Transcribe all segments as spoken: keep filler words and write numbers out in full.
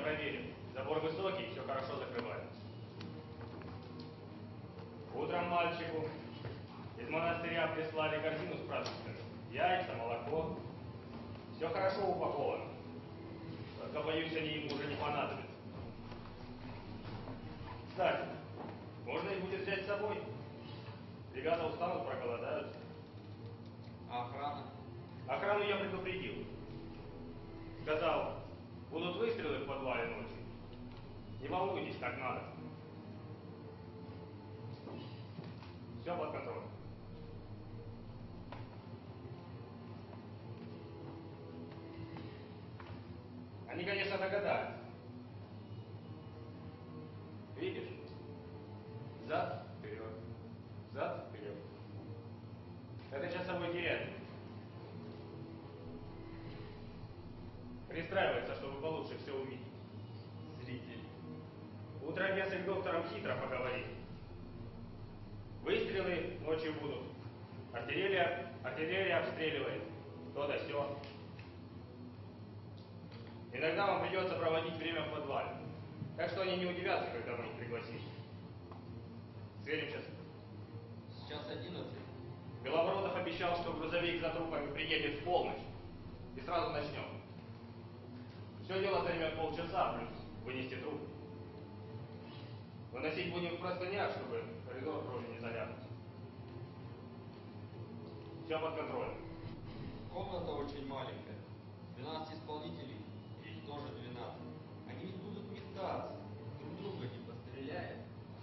проверил. Забор высокий, все хорошо закрывает. Утром мальчику из монастыря прислали корзину с продуктами. Яйца, молоко. Все хорошо упаковано. Только, боюсь, они ему уже не понадобятся. Кстати, можно их будет взять с собой. Ребята устанут, проголодаются. А охрана? Охрану я предупредил. Сказал, будут выстрелы в подвале ночью. Не волнуйтесь, как надо. Все под контролем. Они, конечно, догадались. Видишь? Зад, вперед. Зад, вперед. Это часовой теряет. Пристраивается, чтобы получше все увидеть. Зритель. Утром я с их доктором хитро поговорил. Выстрелы ночью будут. Артиллерия, артиллерия обстреливает. То да сё. Иногда вам придется проводить время в подвале. Так что они не удивятся, когда мы их пригласим. Сверим час. Сейчас одиннадцать. Белобородов обещал, что грузовик за трупами приедет в полночь. И сразу начнем. Все дело займет полчаса, плюс вынести труп. Выносить будем в простынях, чтобы коридор крови не заляпать. Все под контролем. Комната очень маленькая. двенадцать исполнителей. Их тоже двенадцать. Они ведь будут метаться. Друг друга не постреляют.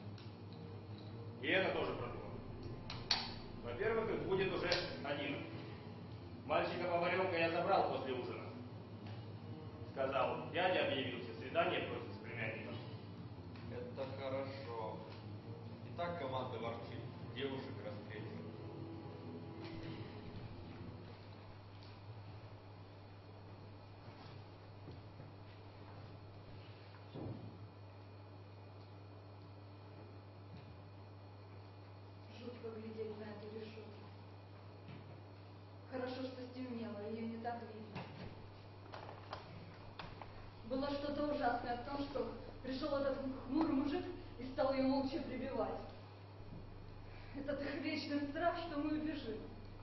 И это тоже продумано. Во-первых, их будет уже один. Мальчика-поваренка я забрал после ужина. Сказал, дядя объявился, свидание просит с племянником. Это хорошо. И так команда ворчит. Девушек расстреливает. Жутко глядеть на эту решетку. Хорошо, что стемнело, ее не так видно. Было что-то ужасное в том, что пришел этот хмурый мужик и стал ее молча прибивать. Этот их вечный страх, что мы убежим.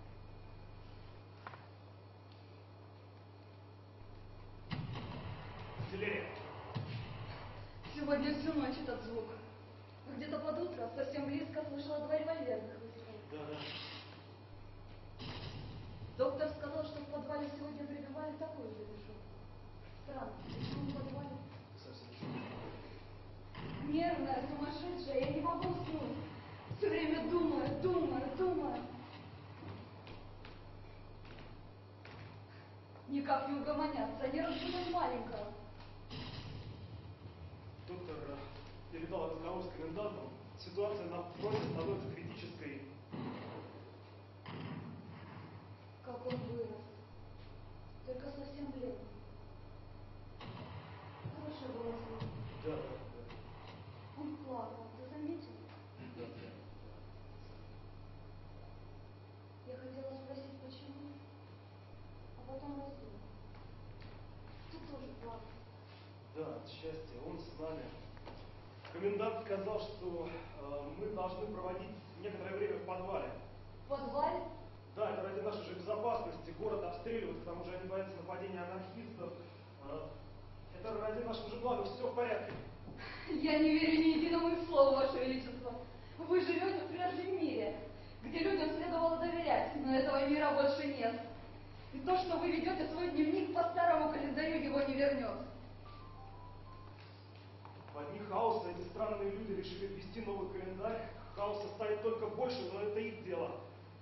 Артиллерия. Сегодня всю ночь этот звук. А где-то под утро, совсем близко, слышала два револьверных выстрела. Да, да. Доктор сказал, что в подвале сегодня прибивали такую же решетку. Странно, почему в подвале? Нервная, сумасшедшая, я не могу уснуть. Все время думаю, думаю, думаю. Никак не угомоняться, не разбудить маленького. Доктор передал разговор с комендантом. Ситуация на фронте становится критической. Как он вырос. Только совсем бледный. Хорошо было слышно. Да, да, да. Он плакал, ты заметил? Да, да. Я хотела спросить, почему, а потом раздумала. Ты тоже плакал. Да, от счастья, он с нами. Комендант сказал, что э, мы должны проводить некоторое время в подвале. В подвале? Да, это ради нашей же безопасности. Город обстреливают, к тому же они боятся нападения анархистов. Э, это ради нашего же блага, все в порядке. Я не верю ни единому их слову, Ваше Величество. Вы живете в прежнем мире, где людям следовало доверять, но этого мира больше нет. И то, что вы ведете свой дневник по старому календарю, его не вернет. В одни хаоса эти странные люди решили ввести новый календарь. Хаоса станет только больше, но это их дело.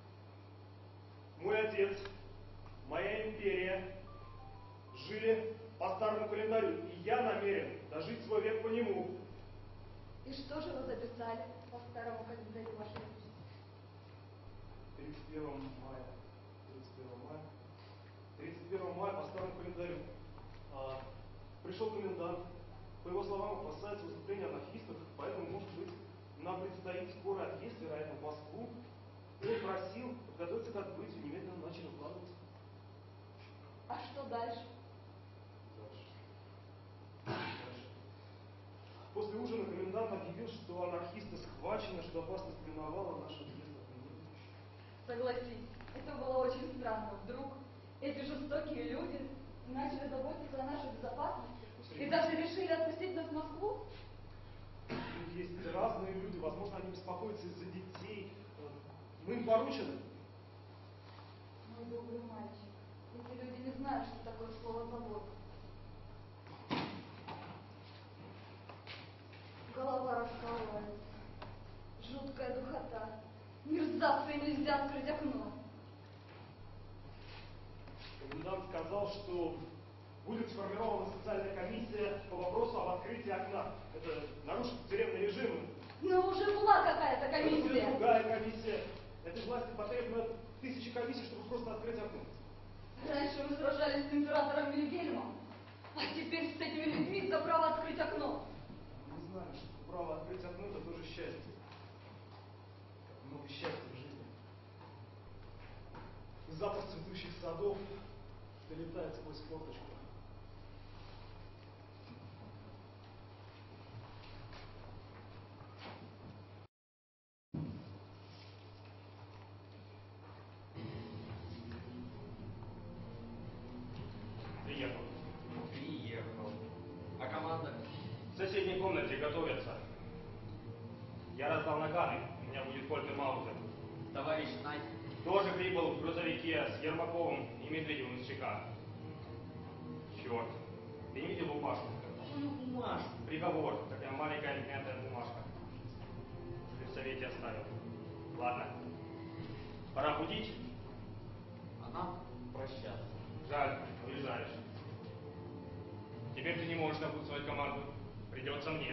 Мой отец, моя империя жили по старому календарю, и я намерен дожить свой век по нему. И что же вы записали по старому календарю, Ваше Величество? тридцать первого мая. тридцать первого мая. тридцать первого мая по старому календарю. А, пришел комендант. По его словам, опасается выступления анархистов, поэтому, может быть, нам предстоит скоро отъезд, вероятно, в Москву. И он просил подготовиться к отбытию, немедленно начали укладываться. А что дальше? Дальше. комендант объявил, что анархисты схвачены, что опасность миновала наш отъезд от него. Согласись, это было очень странно. Вдруг эти жестокие люди начали заботиться о нашей безопасности и даже решили отпустить нас в Москву? Есть разные люди, возможно, они беспокоятся из-за детей. Мы им поручены. Мой добрый мальчик, эти люди не знают, что такое слово «забота». Голова раскалывается, жуткая духота. Мерзавцы, нельзя открыть окно. Комендант сказал, что будет сформирована специальная комиссия по вопросу об открытии окна. Это нарушит тюремный режим. Но уже была какая-то Это будет комиссия. другая комиссия. Этой власти потребно тысячи комиссий, чтобы просто открыть окно. Раньше мы сражались с императором Вильгельмом, а теперь с этими людьми за право открыть окно. Мы знали, что право открыть окно — это тоже счастье. Как много счастья в жизни. И запах цветущих садов долетает сквозь форточку. Приехал. Приехал. А команда? В соседней комнате готовятся. Я раздал наганы. У меня будет Кольт и Маузер. Товарищ Найт. Тоже прибыл в грузовике с Ермаковым и Медведевым из ЧК. Черт. Ты не видел бумажку? Какую бумажку? Приговор. Такая маленькая мятая бумажка. Ты в совете оставил. Ладно. Пора будить. А нам прощаться. Жаль, уезжаешь. Теперь ты не можешь напутствовать команду. Придется мне.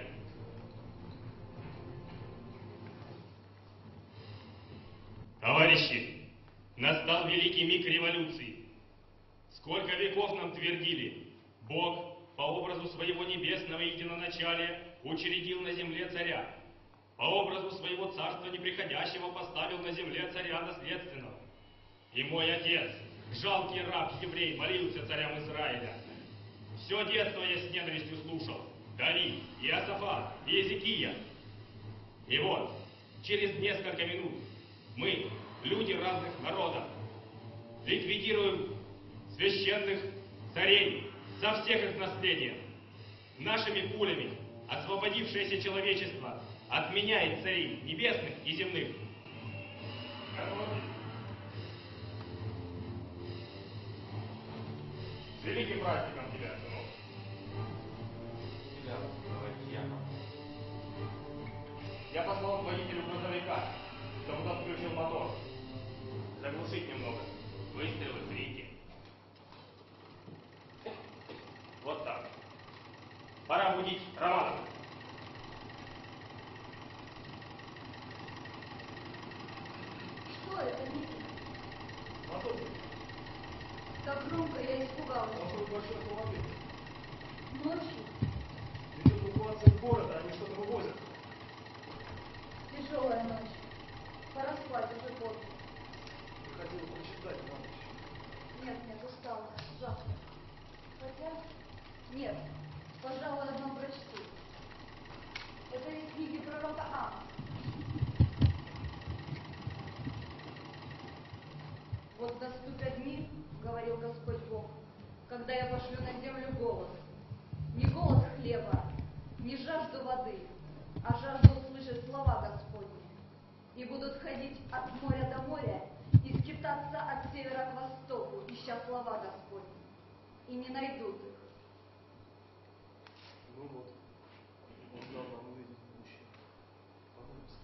Товарищи, настал великий миг революции. Сколько веков нам твердили, Бог по образу своего небесного единоначалия учредил на земле царя, по образу своего царства неприходящего поставил на земле царя наследственного. И мой отец, жалкий раб-еврей, молился царям Израиля. Все детство я с ненавистью слушал Давид, Иосафат, Иезекия. И вот, через несколько минут мы, люди разных народов, ликвидируем священных царей со всех их наследия. Нашими пулями освободившееся человечество отменяет царей небесных и земных. С великим праздником тебя, сынок. Тебя, товарищ Яков. Я послал к водителю грузовика, чтобы тот включил мотор. Заглушить немного. Выстрелы, крики. Вот так. Пора будить Романова. Что это, Митя? Мотор. Так громко я испугалась. Должно быть большой автомобиль. Ночью Идет эвакуация города, они что-то вывозят. тяжелая ночь. Пора спать, уже поздно. Я хотела прочитать на ночь. Нет, нет, устала. Завтра. Хотя, нет, пожалуй, одно прочту. Это из книги пророка Ама. Вот наступят дни, говорил Господь Бог, когда я пошлю на землю голод. Не голод хлеба, не жажду воды, а жажду услышать слова Господни. И будут ходить от моря до моря и скитаться от севера к востоку, ища слова Господни. И не найдут их. Ну вот, он дал нам увидеть будущее. Помолимся.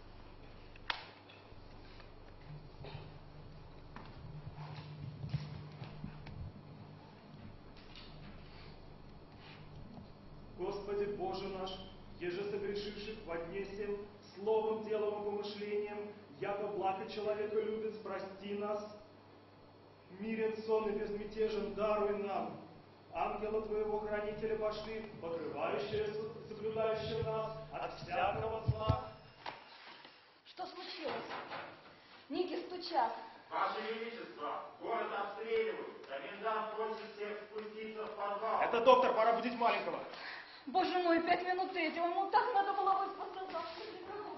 Господи Боже наш, еже согрешивших во дне сем, словом, делом и помышлением, яко благо человека любит, прости нас. Мирен сон и безмятежен даруй нам. Ангела Твоего хранителя пошли, покрывающие, соблюдающие нас от всякого зла. Что случилось? Ники стучат. Ваше Величество, город обстреливают. Комендант просит всех спуститься в подвал. Это доктор, пора будить маленького. Боже мой, пять минут третьего. Ему так надо было выспаться завтра.